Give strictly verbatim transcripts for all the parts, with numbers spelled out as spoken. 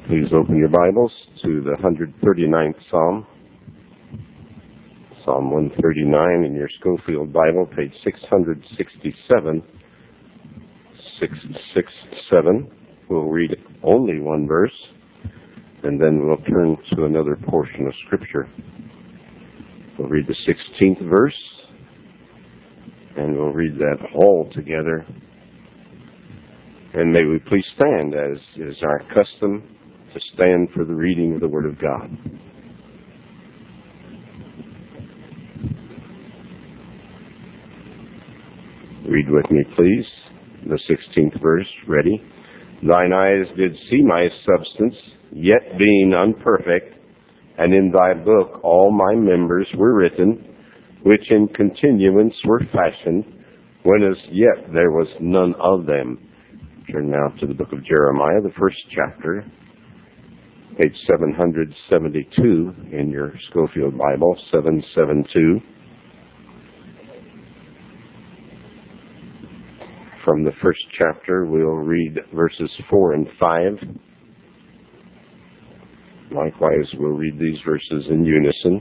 Please open your Bibles to the one hundred thirty-ninth Psalm. Psalm one thirty-nine in your Schofield Bible, page six sixty-seven. six sixty-seven. We'll read only one verse, and then we'll turn to another portion of Scripture. We'll read the sixteenth verse, and we'll read that all together. And may we please stand, as is our custom, to stand for the reading of the Word of God. Read with me, please, the sixteenth verse. Ready? Thine eyes did see my substance, yet being unperfect, and in thy book all my members were written, which in continuance were fashioned, when as yet there was none of them. Turn now to the book of Jeremiah, the first chapter, page seven seventy-two in your Schofield Bible, seven seventy-two. From the first chapter, we'll read verses four and five. Likewise, we'll read these verses in unison.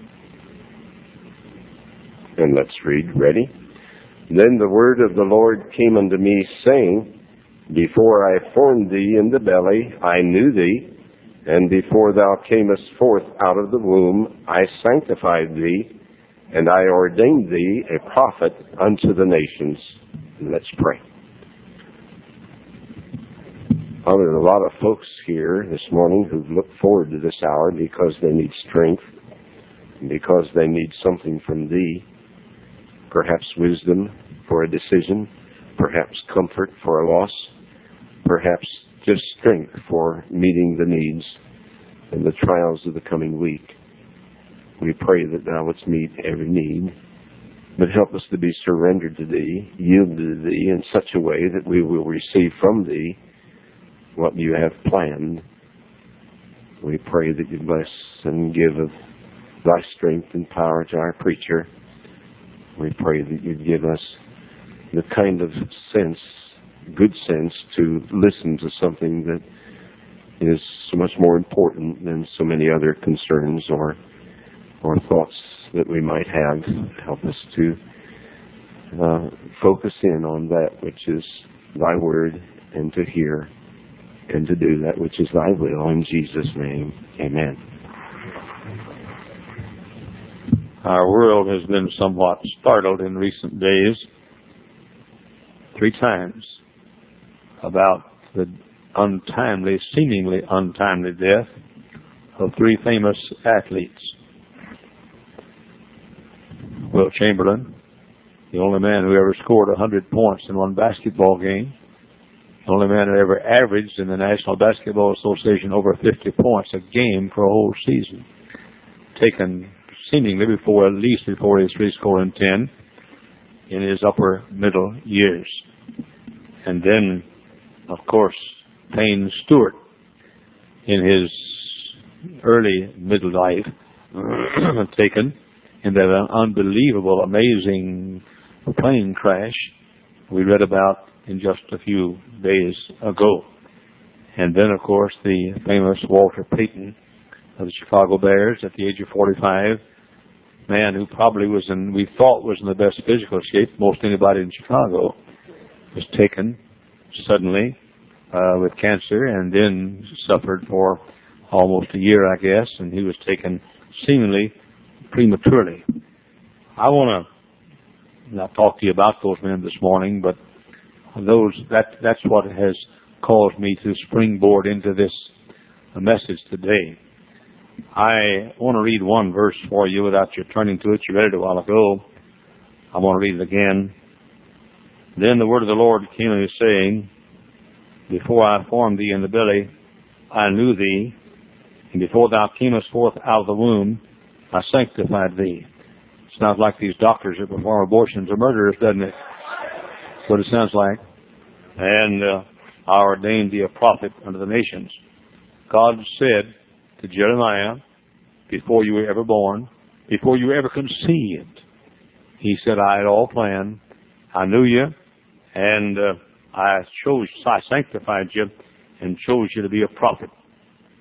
And let's read. Ready? Then the word of the Lord came unto me, saying, Before I formed thee in the belly, I knew thee, and before thou camest forth out of the womb, I sanctified thee, and I ordained thee a prophet unto the nations. Let's pray. Well, there's a lot of folks here this morning who look forward to this hour because they need strength, and because they need something from thee, perhaps wisdom for a decision, perhaps comfort for a loss, perhaps just strength for meeting the needs and the trials of the coming week. We pray that thou wouldst meet every need, but help us to be surrendered to thee, yielded to thee in such a way that we will receive from thee what you have planned. We pray that you bless and give of thy strength and power to our preacher. We pray that you give us the kind of sense, good sense, to listen to something that is so much more important than so many other concerns or or thoughts that we might have. Help us to uh, focus in on that which is thy word, and to hear and to do that which is thy will. In Jesus' name, amen. Our world has been somewhat startled in recent days, three times, about the untimely, seemingly untimely death of three famous athletes. Wilt Chamberlain, the only man who ever scored one hundred points in one basketball game, the only man who ever averaged in the National Basketball Association over fifty points a game for a whole season, taken seemingly before, at least before his three-score and ten in his upper middle years. And then, of course, Payne Stewart in his early middle life, taken in that unbelievable, amazing plane crash we read about in just a few days ago. And then, of course, the famous Walter Payton of the Chicago Bears at the age of forty-five, man who probably was in, we thought was in the best physical shape most anybody in Chicago, was taken suddenly uh, with cancer, and then suffered for almost a year, I guess, and he was taken seemingly prematurely. I want to not talk to you about those men this morning, but those that that's what has caused me to springboard into this message today. I want to read one verse for you without you turning to it. You read it a while ago. I want to read it again. Then the word of the Lord came to me, saying, Before I formed thee in the belly, I knew thee, and before thou camest forth out of the womb, I sanctified thee. It sounds like these doctors that perform abortions are murderers, doesn't it? That's what it sounds like. And uh, I ordained thee a prophet unto the nations. God said to Jeremiah, before you were ever born, before you were ever conceived, he said, I had all planned. I knew you, and uh, I chose, I sanctified you and chose you to be a prophet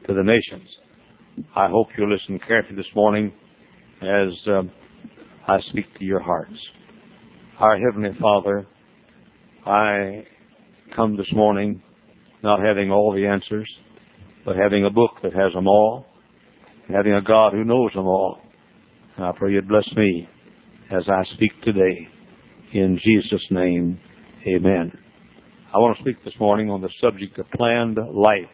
to the nations. I hope you'll listen carefully this morning as uh, I speak to your hearts. Our Heavenly Father, I come this morning not having all the answers, but having a book that has them all, and having a God who knows them all. And I pray you'd bless me as I speak today. In Jesus' name, amen. I want to speak this morning on the subject of planned life.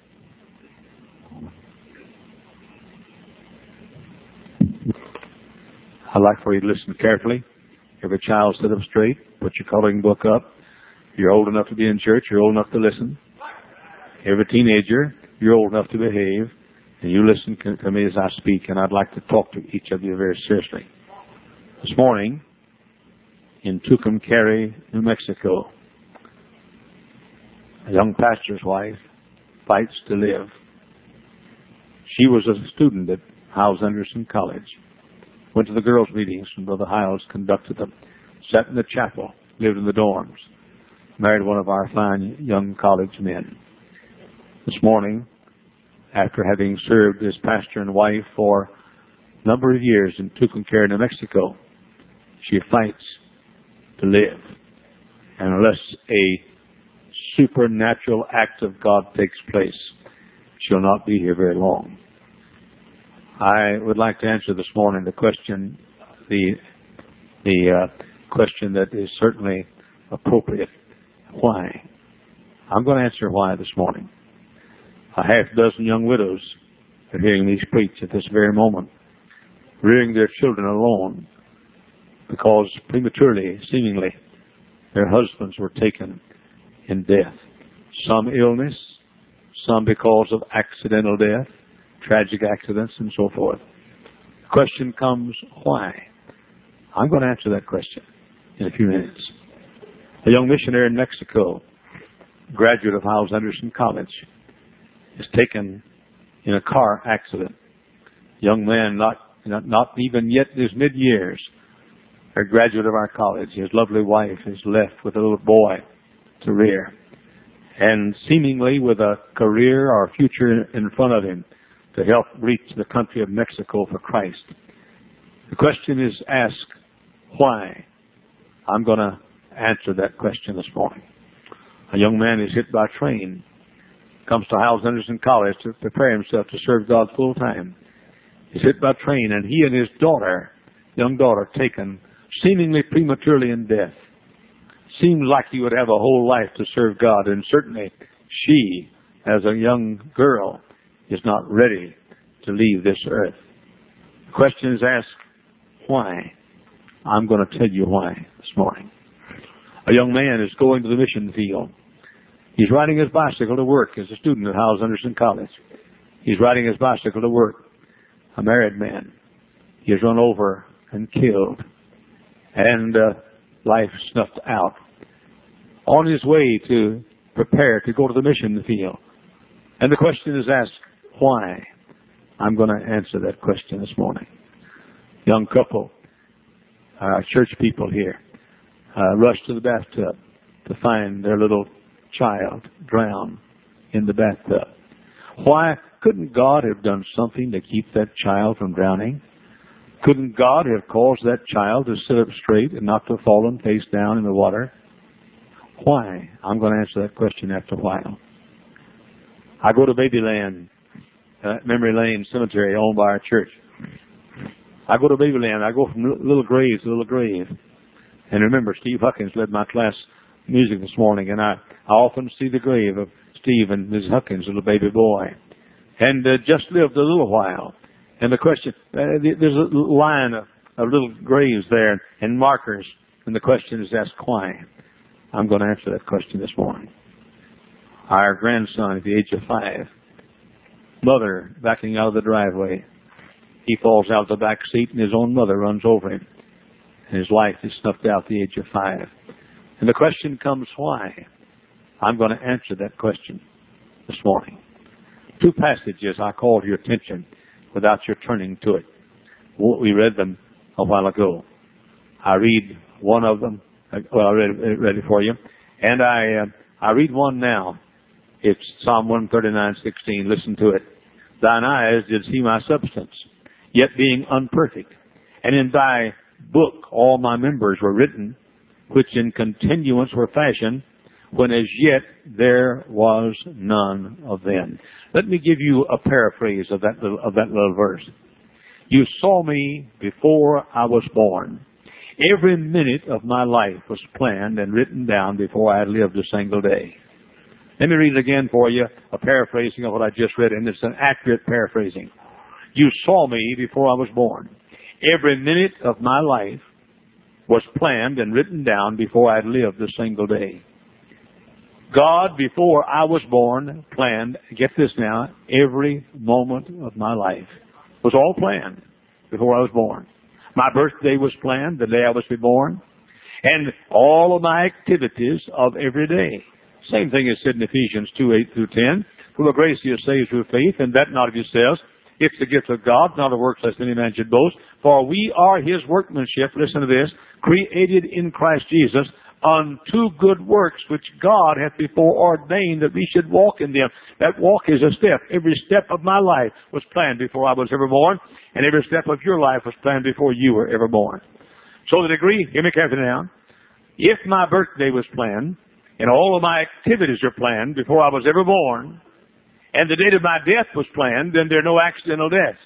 I'd like for you to listen carefully. Every child sit up straight. Put your coloring book up. You're old enough to be in church. You're old enough to listen. Every teenager, you're old enough to behave. And you listen to me as I speak. And I'd like to talk to each of you very seriously. This morning, in Tucumcari, New Mexico, a young pastor's wife fights to live. She was a student at Hyles Anderson College. Went to the girls' meetings when Brother Hyles conducted them. Sat in the chapel. Lived in the dorms. Married one of our fine young college men. This morning, after having served as pastor and wife for a number of years in Tucumcari, New Mexico, she fights to live. And unless a supernatural act of God takes place, she'll not be here very long. I would like to answer this morning the question, the the uh, question that is certainly appropriate. Why? I'm going to answer why this morning. A half dozen young widows are hearing me preach at this very moment, rearing their children alone because prematurely, seemingly, their husbands were taken in death. Some illness, some because of accidental death, tragic accidents, and so forth. The question comes, why? I'm going to answer that question in a few minutes. A young missionary in Mexico, graduate of Hyles Anderson College, is taken in a car accident. Young man, not, not, not even yet in his mid-years, a graduate of our college. His lovely wife is left with a little boy to rear. And seemingly with a career or a future in front of him to help reach the country of Mexico for Christ. The question is asked, why? I'm going to answer that question this morning. A young man is hit by a train, comes to Hyles Anderson College to prepare himself to serve God full time. He's hit by a train, and he and his daughter, young daughter, taken seemingly prematurely in death. Seemed like he would have a whole life to serve God, and certainly she, as a young girl, is not ready to leave this earth. The question is asked, why? I'm going to tell you why this morning. A young man is going to the mission field. He's riding his bicycle to work as a student at Hyles Anderson College. He's riding his bicycle to work. A married man. He is run over and killed. And uh, life snuffed out. On his way to prepare to go to the mission field. And the question is asked, why? I'm going to answer that question this morning. Young couple, our church people here, uh, rushed to the bathtub to find their little child drowned in the bathtub. Why? Couldn't God have done something to keep that child from drowning? Couldn't God have caused that child to sit up straight and not to fall and face down in the water? Why? I'm going to answer that question after a while. I go to Babyland, uh, Memory Lane Cemetery owned by our church. I go to Babyland. I go from little grave to little grave. And remember, Steve Huckins led my class music this morning, and I, I often see the grave of Steve and Missus Huckins, little baby boy. And uh, just lived a little while. And the question, uh, there's a line of, of little graves there and markers, and the question is asked, why? I'm going to answer that question this morning. Our grandson at the age of five, mother backing out of the driveway. He falls out of the back seat and his own mother runs over him. And his life is snuffed out at the age of five. And the question comes, why? I'm going to answer that question this morning. Two passages I call to your attention without your turning to it. We read them a while ago. I read one of them. Well, I read, read it for you. And I, uh, I read one now. It's Psalm one thirty-nine sixteen. Listen to it. thine eyes did see my substance, yet being unperfect. And in thy book all my members were written, which in continuance were fashioned, when as yet there was none of them. Let me give you a paraphrase of that little, of that little verse. You saw me before I was born. Every minute of my life was planned and written down before I had lived a single day. Let me read it again for you, a paraphrasing of what I just read, and it's an accurate paraphrasing. You saw me before I was born. Every minute of my life was planned and written down before I had lived a single day. God, before I was born, planned, get this now, every moment of my life was all planned before I was born. My birthday was planned the day I was born, and all of my activities of every day. Same thing is said in Ephesians two, eight through ten. For the grace he is saved through faith, and that not of yourselves. It's the gift of God, not of works, lest any man should boast. For we are his workmanship, listen to this, created in Christ Jesus unto good works, which God hath before ordained that we should walk in them. That walk is a step. Every step of my life was planned before I was ever born, and every step of your life was planned before you were ever born. So the degree, hear me carefully now, if my birthday was planned, and all of my activities are planned before I was ever born, and the date of my death was planned, then there are no accidental deaths.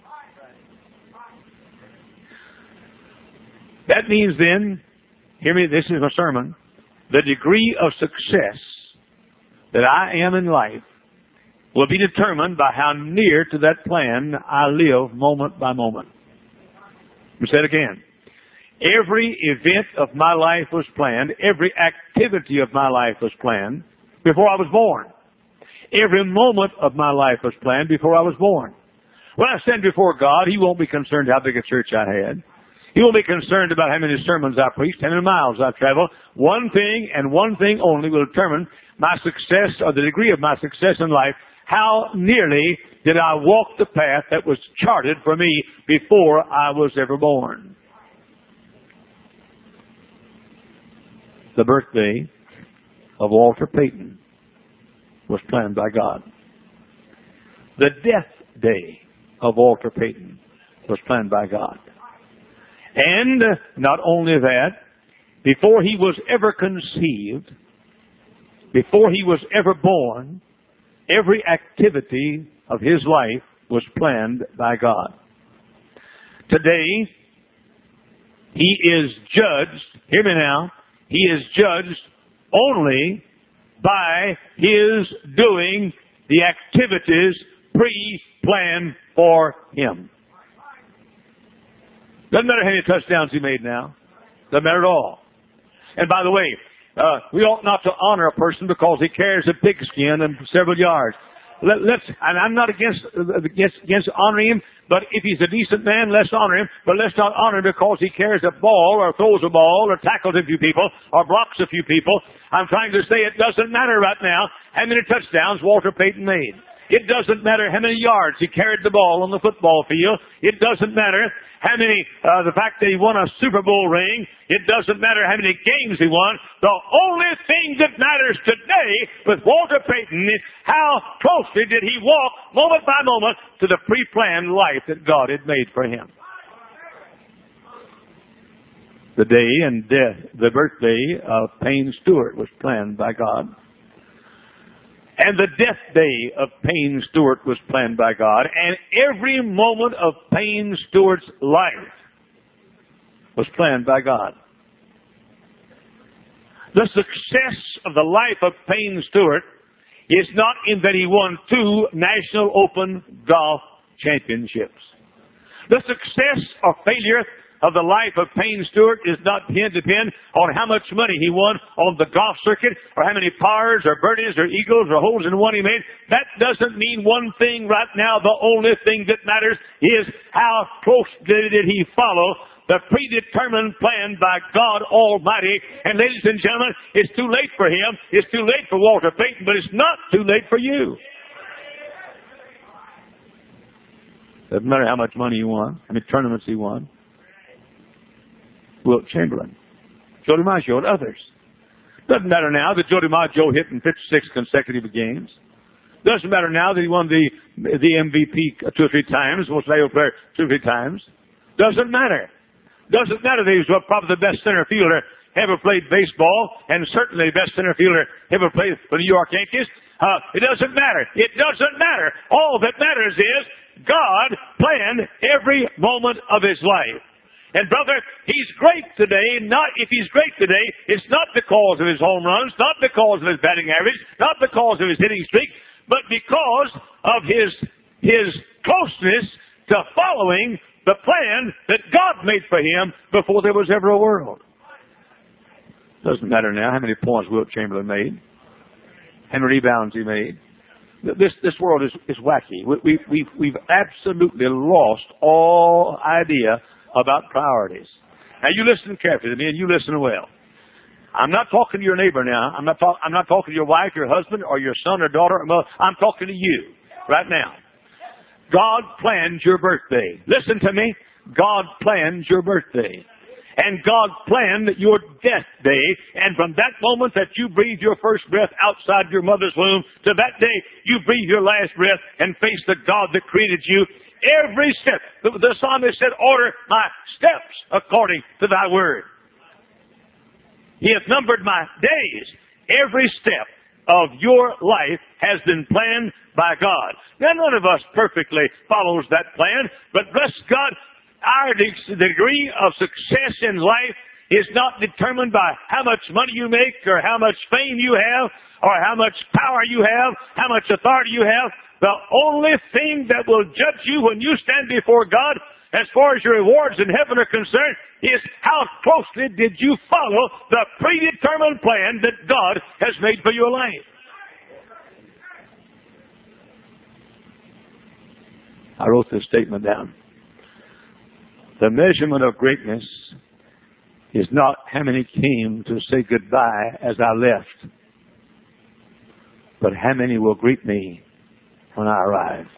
That means then, hear me, this is a sermon, the degree of success that I am in life will be determined by how near to that plan I live moment by moment. Let me say it again. Every event of my life was planned. Every activity of my life was planned before I was born. Every moment of my life was planned before I was born. When I stand before God, he won't be concerned how big a church I had. He won't be concerned about how many sermons I preached, how many miles I traveled. One thing and one thing only will determine my success or the degree of my success in life. How nearly did I walk the path that was charted for me before I was ever born? The birthday of Walter Payton was planned by God. The death day of Walter Payton was planned by God. And not only that, before he was ever conceived, before he was ever born, every activity of his life was planned by God. Today, he is judged, hear me now, he is judged only by his doing the activities pre-planned for him. Doesn't matter how many touchdowns he made now. Doesn't matter at all. And by the way, uh, we ought not to honor a person because he carries a pigskin and several yards. Let, let's, and I'm not against, against, against honoring him, but if he's a decent man, let's honor him, but let's not honor him because he carries a ball or throws a ball or tackles a few people or blocks a few people. I'm trying to say it doesn't matter right now how many touchdowns Walter Payton made. It doesn't matter how many yards he carried the ball on the football field. It doesn't matter how many, uh, the fact that he won a Super Bowl ring. It doesn't matter how many games he won. The only thing that matters today with Walter Payton is how closely did he walk moment by moment to the pre-planned life that God had made for him. The day and death, the birthday of Payne Stewart was planned by God. And the death day of Payne Stewart was planned by God. And every moment of Payne Stewart's life was planned by God. The success of the life of Payne Stewart is not in that he won two National Open Golf Championships. The success or failure of the life of Payne Stewart is not depend, depend on how much money he won on the golf circuit or how many pars or birdies or eagles or holes in one he made. That doesn't mean one thing right now. The only thing that matters is how closely did he follow the predetermined plan by God Almighty. And ladies and gentlemen, it's too late for him. It's too late for Walter Payton, but it's not too late for you. Doesn't matter how much money he won, how many tournaments he won. Wilt Chamberlain, Joe DiMaggio, and others. Doesn't matter now that Joe DiMaggio hit in fifty-six consecutive games. Doesn't matter now that he won the the M V P two or three times, most valuable player two or three times. Doesn't matter. Doesn't matter that he was probably the best center fielder ever played baseball, and certainly the best center fielder ever played for the New York Yankees. Uh, it doesn't matter. It doesn't matter. All that matters is God planned every moment of his life. And brother, he's great today. Not if he's great today, it's not because of his home runs, not because of his batting average, not because of his hitting streak, but because of his his closeness to following the plan that God made for him before there was ever a world. Doesn't matter now how many points Wilt Chamberlain made, how many rebounds he made. This this world is is wacky. We, we we've we've absolutely lost all idea about priorities. Now you listen carefully to me, and you listen well. I'm not talking to your neighbor now. I'm not talk, I'm not talking to your wife, your husband, or your son or daughter or mother. I'm talking to you right now. God planned your birthday. Listen to me. God planned your birthday. And God planned your death day. And from that moment that you breathe your first breath outside your mother's womb, to that day you breathe your last breath and face the God that created you. Every step. The, the psalmist said, order my steps according to thy word. He hath numbered my days. Every step of your life has been planned by God. Now, none of us perfectly follows that plan, but bless God, our de- degree of success in life is not determined by how much money you make or how much fame you have or how much power you have, how much authority you have. The only thing that will judge you when you stand before God, as far as your rewards in heaven are concerned, is how closely did you follow the predetermined plan that God has made for your life. I wrote this statement down. The measurement of greatness is not how many came to say goodbye as I left, but how many will greet me when I arrive.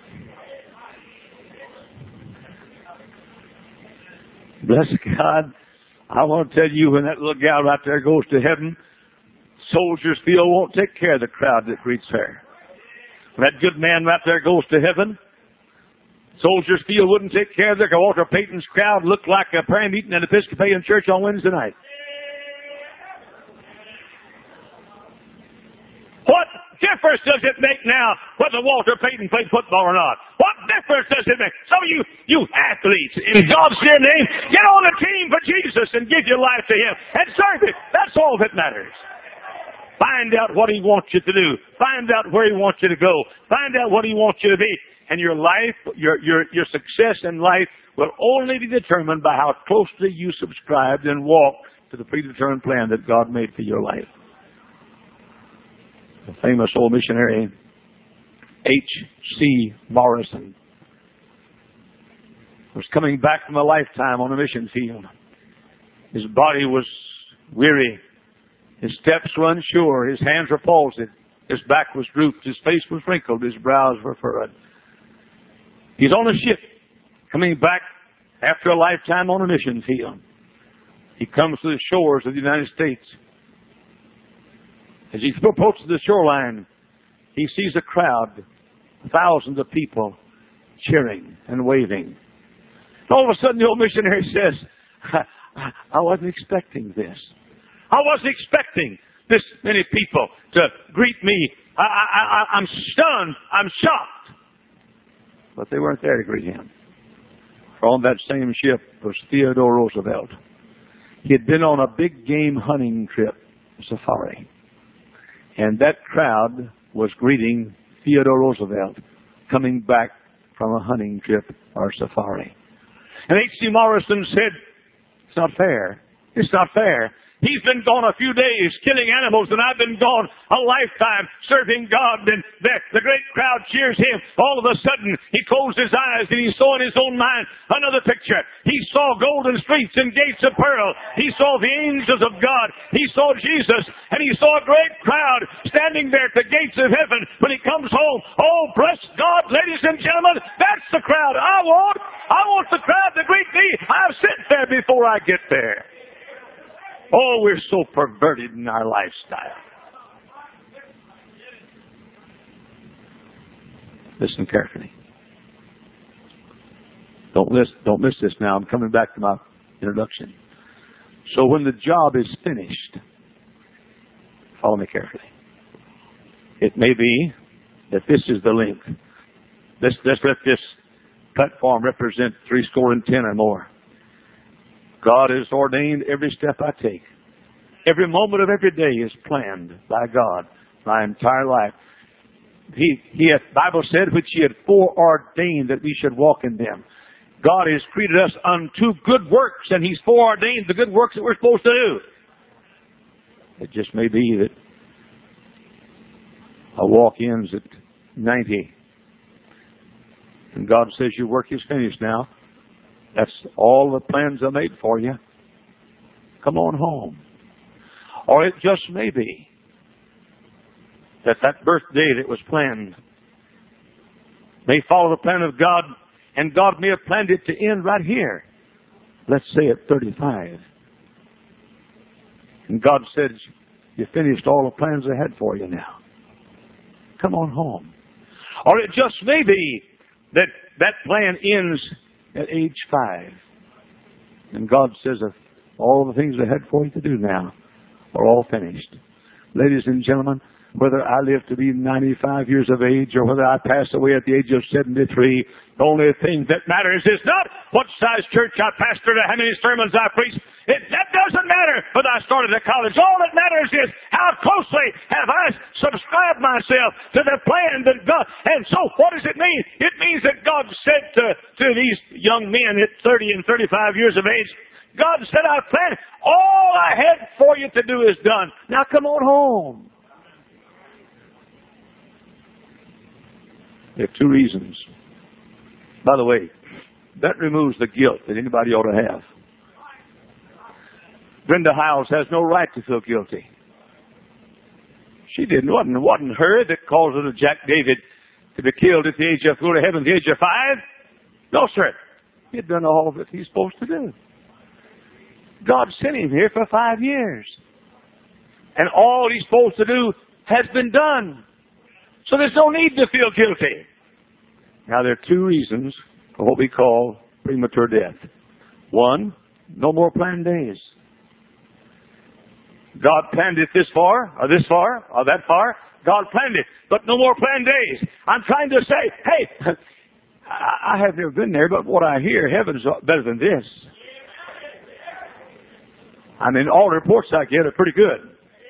Bless God. I want to tell you, when that little gal right there goes to heaven, Soldiers Field won't take care of the crowd that greets her. When that good man right there goes to heaven, Soldiers Field wouldn't take care of their Walter Payton's crowd looked like a prayer meeting at Episcopalian Church on Wednesday night. What difference does it make now whether Walter Payton played football or not? What difference does it make? Some of you, you athletes, in God's dear name, get on the team for Jesus and give your life to Him and serve Him. That's all that matters. Find out what He wants you to do. Find out where He wants you to go. Find out what He wants you to be. And your life, your, your, your success in life will only be determined by how closely you subscribed and walked to the predetermined plan that God made for your life. The famous old missionary H C Morrison was coming back from a lifetime on a mission field. His body was weary. His steps were unsure. His hands were palsied. His back was drooped. His face was wrinkled. His brows were furrowed. He's on a ship coming back after a lifetime on a mission field. He comes to the shores of the United States. As he approaches the shoreline, he sees a crowd, thousands of people cheering and waving. And all of a sudden the old missionary says, I, I wasn't expecting this. I wasn't expecting this many people to greet me. I, I, I, I'm stunned. I'm shocked. But they weren't there to greet him. For on that same ship was Theodore Roosevelt. He had been on a big game hunting trip, safari. And that crowd was greeting Theodore Roosevelt coming back from a hunting trip or safari. And H C Morrison said, it's not fair. It's not fair. He's been gone a few days killing animals, and I've been gone a lifetime serving God, and the, the great crowd cheers him. All of a sudden, he closed his eyes, and he saw in his own mind another picture. He saw golden streets and gates of pearl. He saw the angels of God. He saw Jesus, and he saw a great crowd standing there at the gates of heaven when he comes home. Oh, bless God, ladies and gentlemen, that's the crowd I want. I want the crowd to greet me. I'll sit there before I get there. Oh, we're so perverted in our lifestyle. Listen carefully. Don't miss, don't miss this now. I'm coming back to my introduction. So when the job is finished, follow me carefully. It may be that this is the link. Let's, let's let this platform represent three score and ten or more. God has ordained every step I take. Every moment of every day is planned by God. My entire life. He, he had, Bible said, which He had foreordained that we should walk in them. God has created us unto good works, and He's foreordained the good works that we're supposed to do. It just may be that a walk ends at ninety. And God says your work is finished now. That's all the plans I made for you. Come on home. Or it just may be that that birthday that was planned may follow the plan of God, and God may have planned it to end right here. Let's say at thirty-five. And God said, you finished all the plans I had for you now. Come on home. Or it just may be that that plan ends at age five. And God says, all the things I had for you to do now are all finished. Ladies and gentlemen, whether I live to be ninety-five years of age or whether I pass away at the age of seventy-three, the only thing that matters is not what size church I pastored or how many sermons I preached. It, that doesn't matter whether I started at college. All that matters is how closely have I subscribed myself to the plan that God... And so what does it mean? It means that God said to, to these young men at thirty and thirty-five years of age, God said, I've planned. All I had for you to do is done. Now come on home. There are two reasons. By the way, that removes the guilt that anybody ought to have. Brenda Hiles has no right to feel guilty. She didn't. It wasn't, it wasn't her that caused little Jack David to be killed at the age of, go to heaven at the age of five. No, sir. He had done all that he's supposed to do. God sent him here for five years. And all he's supposed to do has been done. So there's no need to feel guilty. Now there are two reasons for what we call premature death. One, no more planned days. God planned it this far, or this far, or that far. God planned it, but no more planned days. I'm trying to say, hey, I have never been there, but what I hear, heaven's better than this. I mean, all the reports I get are pretty good.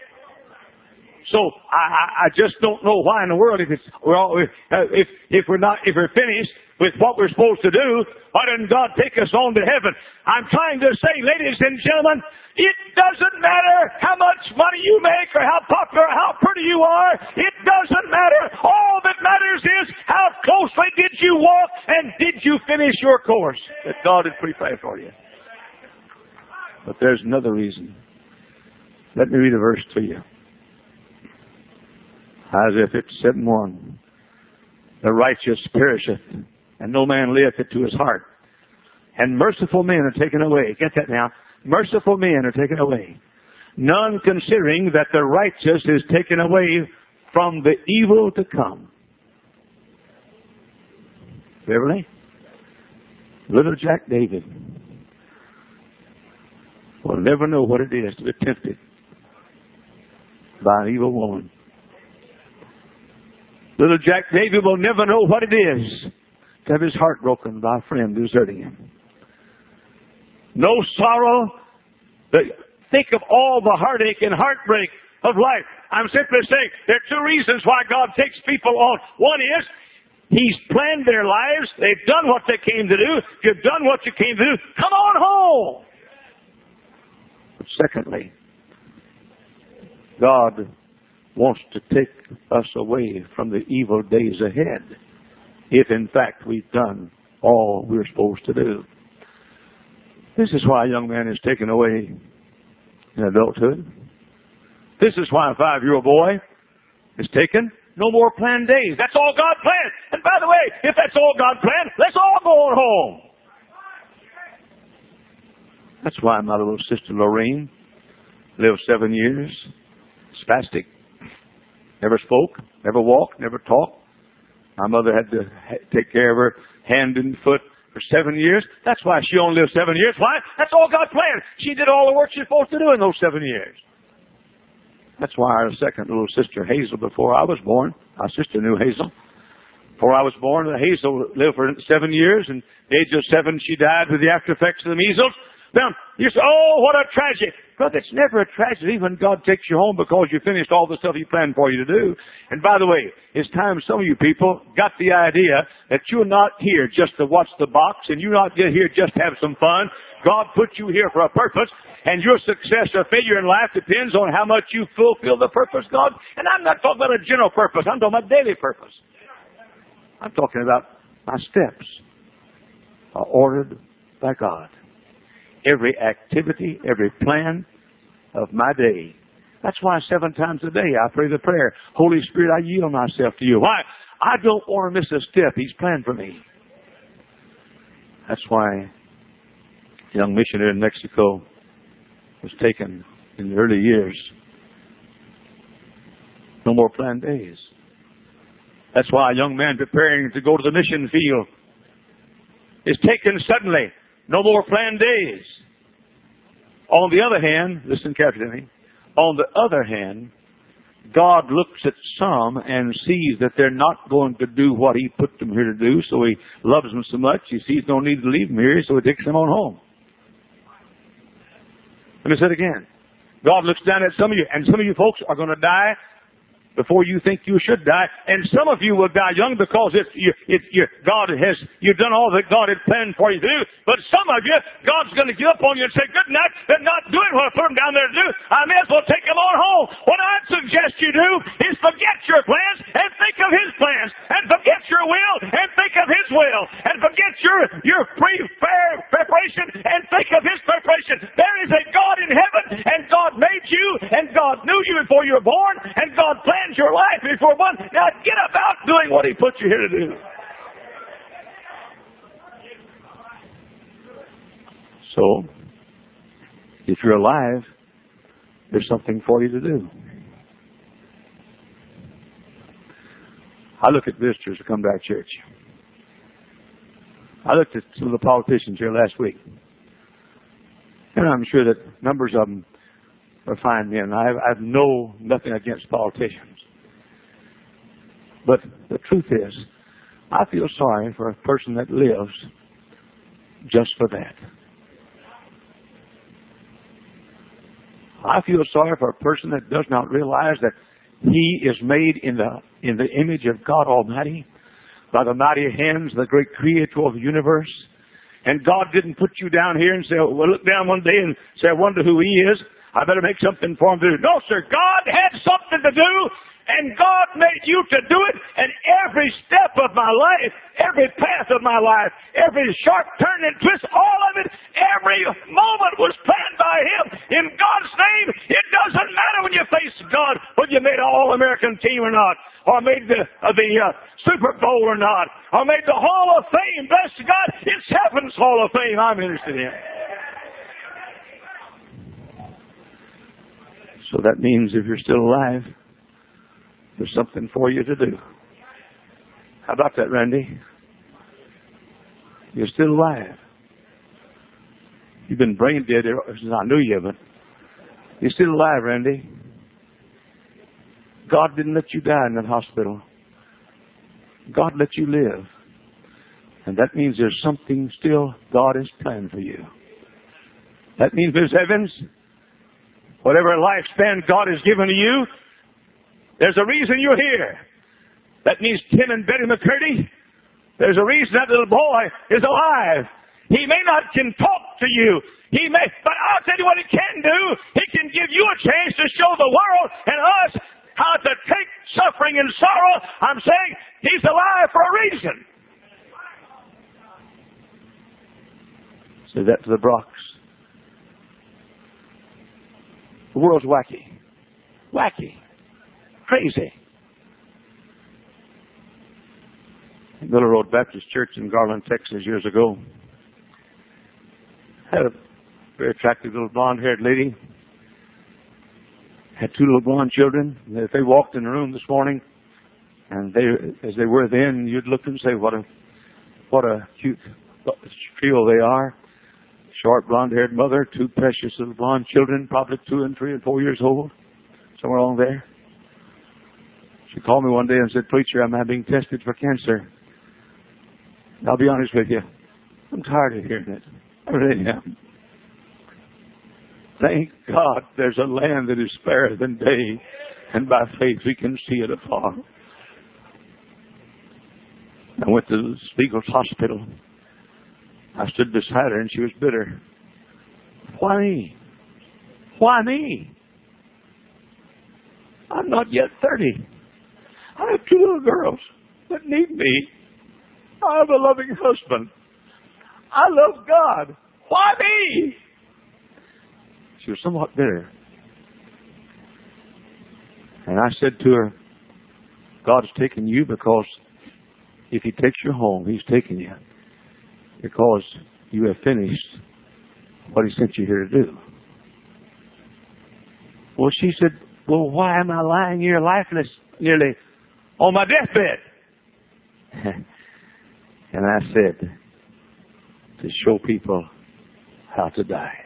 So I, I just don't know why in the world, if it's, well, if, if we're not, if we're finished with what we're supposed to do, why doesn't God take us on to heaven? I'm trying to say, ladies and gentlemen, it doesn't matter how much money you make or how popular or how pretty you are. It doesn't matter. All that matters is how closely did you walk and did you finish your course that God had prepared for you. But there's another reason. Let me read a verse to you. Isaiah fifty-seven one. The righteous perisheth, and no man layeth it to his heart. And merciful men are taken away. Get that now. Merciful men are taken away. None considering that the righteous is taken away from the evil to come. Beverly? Little Jack David will never know what it is to be tempted by an evil woman. Little Jack David will never know what it is to have his heart broken by a friend deserting him. No sorrow. Think of all the heartache and heartbreak of life. I'm simply saying there are two reasons why God takes people on. One is He's planned their lives. They've done what they came to do. You've done what you came to do. Come on home. But secondly, God wants to take us away from the evil days ahead, if in fact we've done all we're supposed to do. This is why a young man is taken away in adulthood. This is why a five-year-old boy is taken. No more planned days. That's all God planned. And by the way, if that's all God planned, let's all go on home. That's why my little sister Lorraine lived seven years, spastic. Never spoke, never walked, never talked. My mother had to take care of her hand and foot for seven years. That's why she only lived seven years. Why? That's all God planned. She did all the work she's supposed to do in those seven years. That's why our second little sister, Hazel, before I was born, our sister knew Hazel. Before I was born, Hazel lived for seven years, and at the age of seven, she died with the after effects of the measles. Now, you say, oh, what a tragedy. Brother, it's never a tragedy when God takes you home because you finished all the stuff He planned for you to do. And by the way, it's time some of you people got the idea that you're not here just to watch the box, and you're not here just to have some fun. God put you here for a purpose, and your success or failure in life depends on how much you fulfill the purpose, God. And I'm not talking about a general purpose. I'm talking about daily purpose. I'm talking about my steps are ordered by God. Every activity, every plan of my day. That's why seven times a day I pray the prayer, Holy Spirit, I yield myself to you. Why? I don't want to miss a step He's planned for me. That's why a young missionary in Mexico was taken in the early years. No more planned days. That's why a young man preparing to go to the mission field is taken suddenly. No more planned days. On the other hand, listen carefully to me. On the other hand, God looks at some and sees that they're not going to do what He put them here to do, so He loves them so much, He sees no need to leave them here, so He takes them on home. Let me say it again. God looks down at some of you, and some of you folks are going to die before you think you should die. And some of you will die young because it's, you, it, you, God has, you've done all that God had planned for you to do. But some of you, God's going to give up on you and say, good night, they're not doing what I put them down there to do. I may as well take them on home. What I'd suggest you do is forget your plans and think of His plans. And forget your will and think of His will. And forget your, your pre-preparation and think of His preparation. There is a God in heaven, and God made you, and God knew you before you were born, and God planned your life before one. Now get about doing what He put you here to do. So, if you're alive, there's something for you to do. I look at visitors who come to our church. I looked at some of the politicians here last week. And I'm sure that numbers of them are fine men. I have, I have no, nothing against politicians. But the truth is, I feel sorry for a person that lives just for that. I feel sorry for a person that does not realize that he is made in the in the image of God Almighty, by the mighty hands of the great Creator of the universe. And God didn't put you down here and say, well, look down one day and say, I wonder who He is. I better make something for Him to do. No, sir. God had something to do, and God made you to do it. And every step of my life, every path of my life, every sharp turn and twist, all of it, every moment was planned by Him. In God's name, it doesn't matter when you face God, whether you made an All-American team or not, or made the, uh, the uh, Super Bowl or not, or made the Hall of Fame. Bless God, it's Heaven's Hall of Fame I'm interested in. So that means if you're still alive, there's something for you to do. How about that, Randy? You're still alive. You've been brain dead since I knew you, but you're still alive, Randy. God didn't let you die in that hospital. God let you live. And that means there's something still God has planned for you. That means, Miss Evans, whatever lifespan God has given to you, there's a reason you're here. That means Tim and Betty McCurdy, there's a reason that little boy is alive. He may not can talk to you. He may, but I'll tell you what He can do. He can give you a chance to show the world and us how to take suffering and sorrow. I'm saying He's alive for a reason. Say that to the Brocks. The world's wacky. Wacky. Crazy. Miller Road Baptist Church in Garland, Texas years ago had a very attractive little blonde-haired lady. Had two little blonde children. If they walked in the room this morning, And they, as they were then, you'd look and say, what a, what a cute trio they are. Short blonde-haired mother, two precious little blonde children, probably two and three and four years old, somewhere along there. She called me one day and said, "Preacher, I'm being tested for cancer." And I'll be honest with you, I'm tired of hearing it. I really am. Thank God there's a land that is fairer than day, and by faith we can see it afar. I went to Spiegel's hospital. I stood beside her and she was bitter. Why me? Why me? I'm not yet thirty. I have two little girls that need me. I have a loving husband. I love God. Why me? She was somewhat bitter. And I said to her, God's taken you because if He takes you home, He's taken you because you have finished what He sent you here to do. Well, she said, well, why am I lying here lifeless, nearly on my deathbed? And I said, to show people how to die.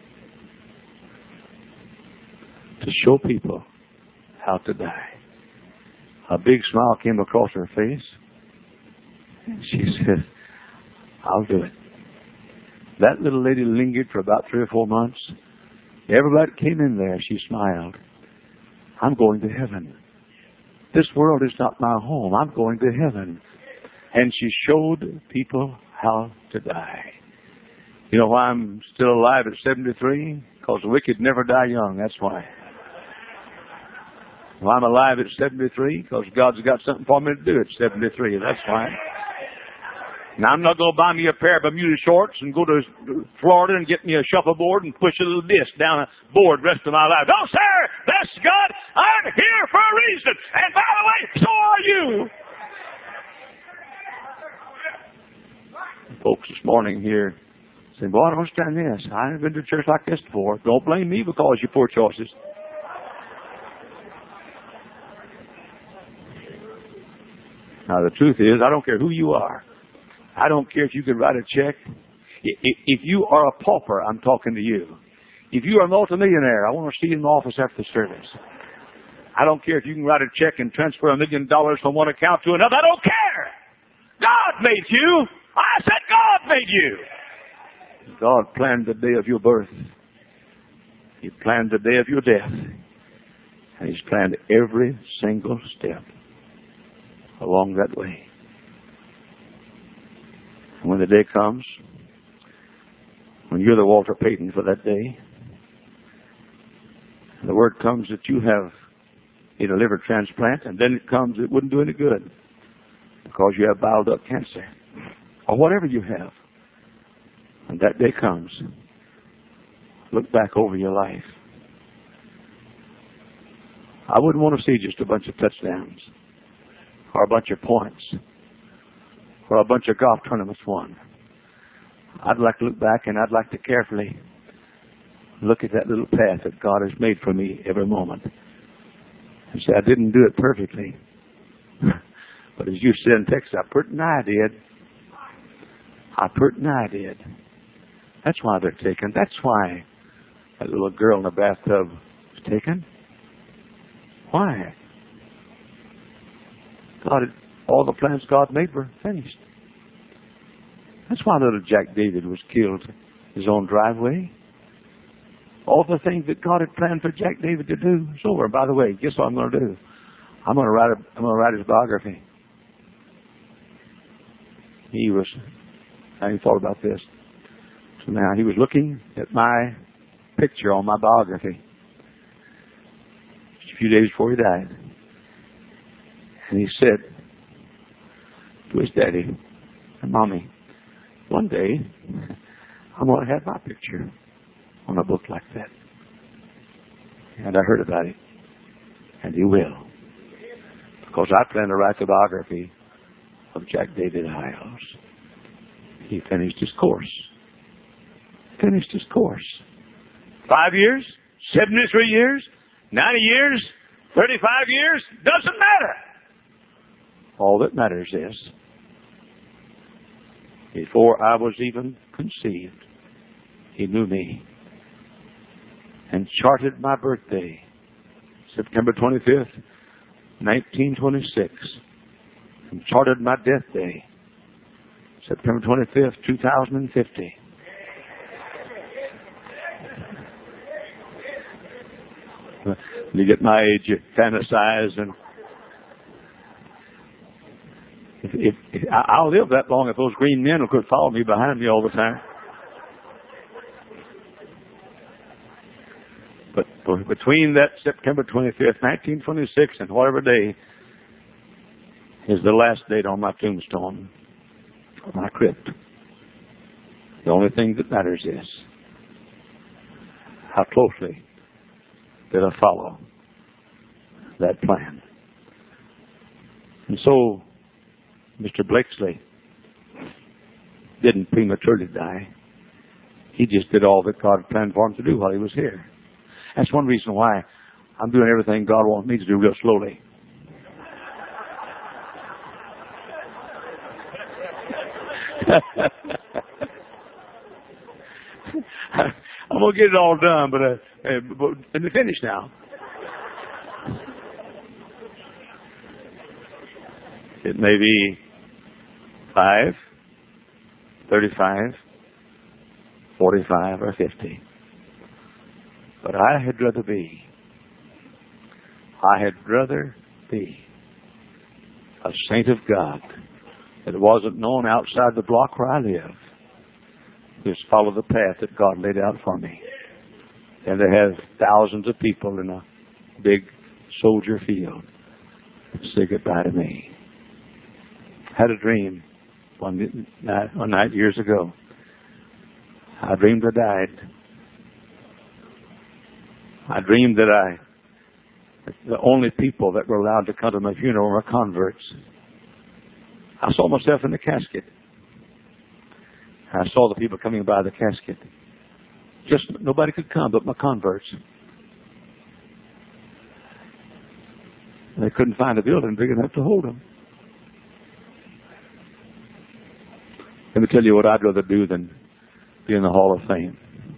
To show people how to die. A big smile came across her face. And she said, I'll do it. That little lady lingered for about three or four months. Everybody came in there. She smiled. I'm going to heaven. This world is not my home. I'm going to heaven. And she showed people how to die. You know why I'm still alive at seventy-three? Because the wicked never die young. That's why. Well, I'm alive at seventy-three because God's got something for me to do at seventy-three. That's why. Now, I'm not going to buy me a pair of Bermuda shorts and go to Florida and get me a shuffleboard and push a little disc down a board the rest of my life. No, sir! That's God! I'm here for a reason! And by the way, so are you! Folks this morning here say, boy, I don't understand this. I haven't been to a church like this before. Don't blame me because you poor choices. Now, the truth is, I don't care who you are. I don't care if you can write a check. If you are a pauper, I'm talking to you. If you are a multimillionaire, I want to see you in the office after the service. I don't care if you can write a check and transfer a million dollars from one account to another. I don't care. God made you. I said God made you. God planned the day of your birth. He planned the day of your death. And He's planned every single step along that way. And when the day comes, when you're the Walter Payton for that day, the word comes that you have need a liver transplant, and then it comes it wouldn't do any good because you have bile duct cancer or whatever you have. And that day comes, look back over your life. I wouldn't want to see just a bunch of touchdowns or a bunch of points or a bunch of golf tournaments won. I'd like to look back and I'd like to carefully look at that little path that God has made for me every moment. And say, I didn't do it perfectly. But as you said in Texas, I pretty nigh did. I pretty nigh did. That's why they're taken. That's why that little girl in the bathtub was taken. Why? God, all the plans God made were finished. That's why little Jack David was killed in his own driveway. All the things that God had planned for Jack David to do is over. By the way, guess what I'm going to do? I'm going to write. A, I'm going to write his biography. He was. Now he thought about this. So now he was looking at my picture on my biography just a few days before he died, and he said to his daddy and mommy, "One day I'm going to have my picture on a book like that." And I heard about it. And he will. Because I plan to write the biography of Jack David Hiles. He finished his course. Finished his course. Five years, seventy-three years, ninety years, thirty-five years, doesn't matter. All that matters is, before I was even conceived, He knew me and charted my birthday, September twenty-fifth, nineteen twenty-six, and charted my death day, September twenty-fifth, two thousand fifty. When you get my age, you fantasize, and if, if, if, I'll live that long if those green men could follow me behind me all the time. But between that September twenty-fifth, nineteen twenty-six, and whatever day is the last date on my tombstone, on my crypt, the only thing that matters is how closely did I follow that plan. And so, Mister Blakesley didn't prematurely die. He just did all that God planned for him to do while he was here. That's one reason why I'm doing everything God wants me to do real slowly. I'm going to get it all done, but, uh, uh, but let me finish now. It may be five, thirty-five, forty-five, or fifty. But I had rather be, I had rather be a saint of God that wasn't known outside the block where I live. Just follow the path that God laid out for me. And to have thousands of people in a big soldier field say goodbye to me. I had a dream one night, one night years ago. I dreamed I died. I dreamed that I, the only people that were allowed to come to my funeral were converts. I saw myself in the casket. I saw the people coming by the casket. Just nobody could come but my converts. They couldn't find a building big enough to hold them. Let me tell you what I'd rather do than be in the Hall of Fame.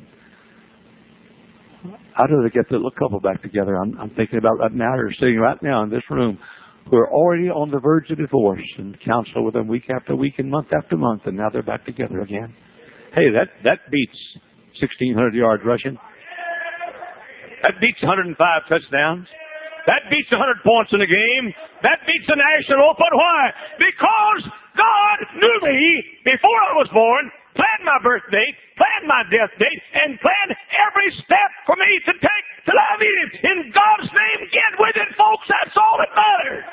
I'd rather get the little couple back together. I'm, I'm thinking about right now. They're sitting right now in this room who are already on the verge of divorce and counsel with them week after week and month after month, and now they're back together again. Hey, that, that beats sixteen hundred yards rushing. That beats one hundred five touchdowns. That beats one hundred points in a game. That beats the national open. Why? Because God knew me before I was born, planned my birth date, planned my death date, and planned every step for me to take till I meet Him. In God's name, get with it, folks. That's all that matters.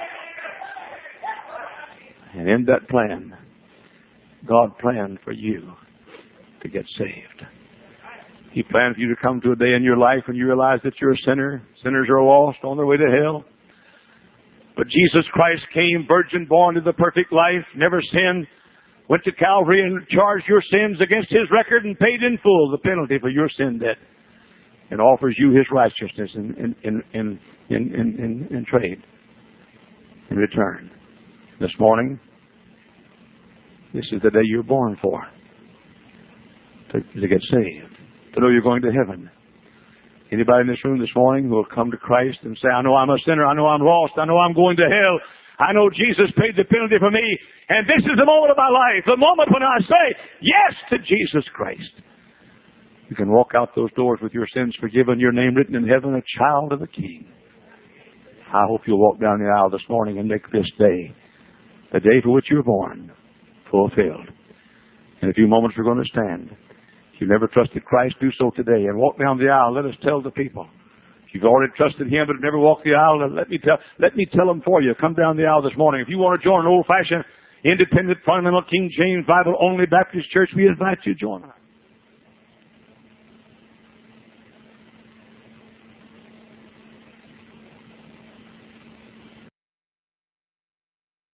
And in that plan, God planned for you to get saved. He planned for you to come to a day in your life when you realize that you're a sinner. Sinners are lost on their way to hell. But Jesus Christ came, virgin born, to the perfect life, never sinned, went to Calvary and charged your sins against His record and paid in full the penalty for your sin debt, and offers you His righteousness in, in, in, in, in, in, in, in trade, in return. This morning, this is the day you're born for, to, to get saved, to know you're going to heaven. Anybody in this room this morning who will come to Christ and say, I know I'm a sinner, I know I'm lost, I know I'm going to hell, I know Jesus paid the penalty for me, and this is the moment of my life, the moment when I say yes to Jesus Christ. You can walk out those doors with your sins forgiven, your name written in heaven, a child of the King. I hope you'll walk down the aisle this morning and make this day, the day for which you're born, fulfilled. In a few moments we're going to stand. If you've never trusted Christ, do so today and walk down the aisle. Let us tell the people. If you've already trusted Him but have never walked the aisle, let me tell, let me tell them for you. Come down the aisle this morning. If you want to join an old-fashioned, independent, fundamental, King James Bible only Baptist church, we invite you to join us.